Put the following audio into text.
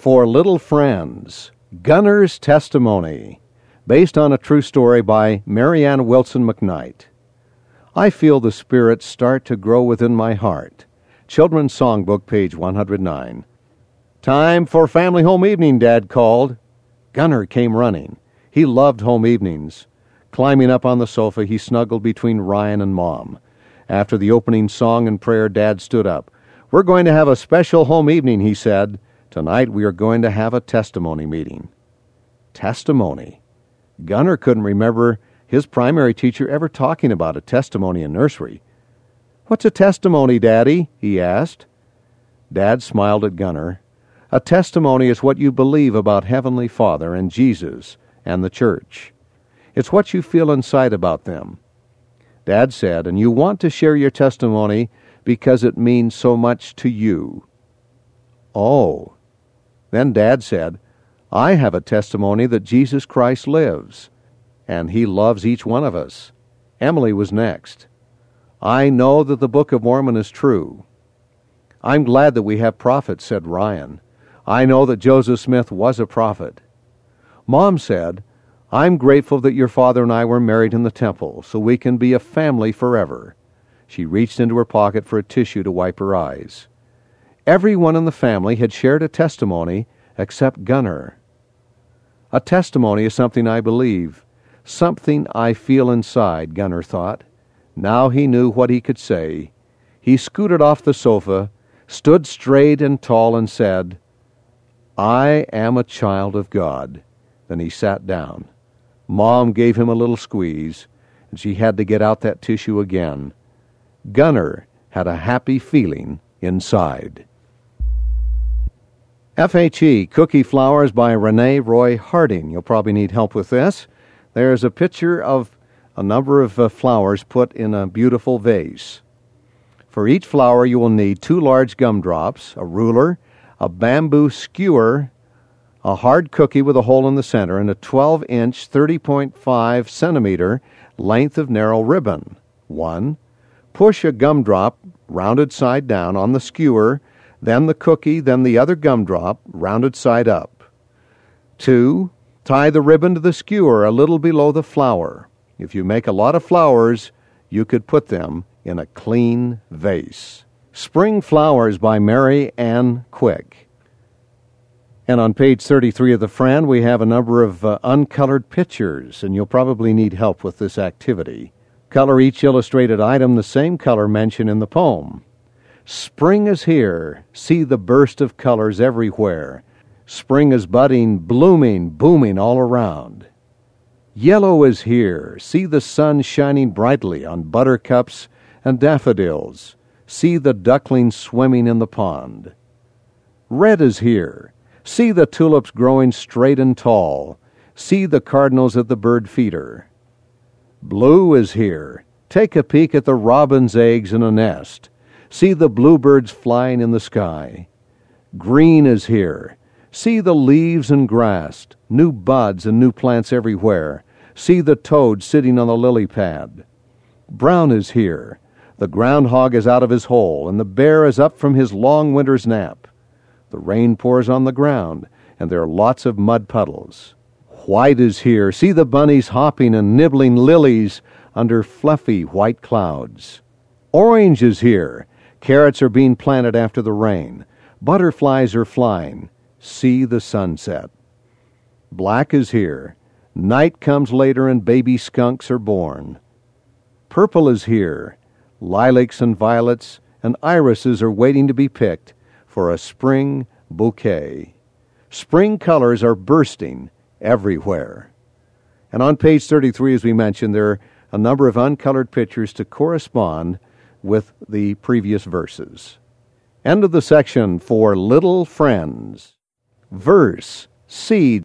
For Little Friends, Gunner's Testimony, based on a true story by Marianne Wilson McKnight. I feel the Spirit start to grow within my heart. Children's Songbook, page 109. Time for family home evening, Dad called. Gunner came running. He loved home evenings. Climbing up on the sofa, he snuggled between Ryan and Mom. After the opening song and prayer, Dad stood up. "We're going to have a special home evening," he said. "Tonight we are going to have a testimony meeting." Testimony. Gunner couldn't remember his primary teacher ever talking about a testimony in nursery. "What's a testimony, Daddy?" he asked. Dad smiled at Gunner. "A testimony is what you believe about Heavenly Father and Jesus and the church. It's what you feel inside about them." Dad said, "And you want to share your testimony because it means so much to you." Oh. Then Dad said, "I have a testimony that Jesus Christ lives, and He loves each one of us." Emily was next. "I know that the Book of Mormon is true." "I'm glad that we have prophets," said Ryan. "I know that Joseph Smith was a prophet." Mom said, "I'm grateful that your father and I were married in the temple, so we can be a family forever." She reached into her pocket for a tissue to wipe her eyes. Everyone in the family had shared a testimony except Gunner. A testimony is something I believe, something I feel inside, Gunner thought. Now he knew what he could say. He scooted off the sofa, stood straight and tall, and said, "I am a child of God." Then he sat down. Mom gave him a little squeeze, and she had to get out that tissue again. Gunner had a happy feeling inside. FHE, Cookie Flowers by Renee Roy Harding. You'll probably need help with this. There's a picture of a number of flowers put in a beautiful vase. For each flower you will need 2 large gumdrops, a ruler, a bamboo skewer, a hard cookie with a hole in the center, and a 12-inch, 30.5 centimeter length of narrow ribbon. 1. Push a gumdrop, rounded side down, on the skewer, then the cookie, then the other gumdrop, rounded side up. 2. Tie the ribbon to the skewer a little below the flower. If you make a lot of flowers, you could put them in a clean vase. Spring Flowers by Mary Ann Quick. And on page 33 of the Friend, we have a number of uncolored pictures, and you'll probably need help with this activity. Color each illustrated item the same color mentioned in the poem. Spring is here. See the burst of colors everywhere. Spring is budding, blooming, booming all around. Yellow is here. See the sun shining brightly on buttercups and daffodils. See the ducklings swimming in the pond. Red is here. See the tulips growing straight and tall. See the cardinals at the bird feeder. Blue is here. Take a peek at the robin's eggs in a nest. See the bluebirds flying in the sky. Green is here. See the leaves and grass, new buds and new plants everywhere. See the toad sitting on the lily pad. Brown is here. The groundhog is out of his hole, and the bear is up from his long winter's nap. The rain pours on the ground, and there are lots of mud puddles. White is here. See the bunnies hopping and nibbling lilies under fluffy white clouds. Orange is here. Carrots are being planted after the rain. Butterflies are flying. See the sunset. Black is here. Night comes later and baby skunks are born. Purple is here. Lilacs and violets and irises are waiting to be picked for a spring bouquet. Spring colors are bursting everywhere. And on page 33, as we mentioned, there are a number of uncolored pictures to correspond with the previous verses. End of the section for Little Friends. Verse, seed.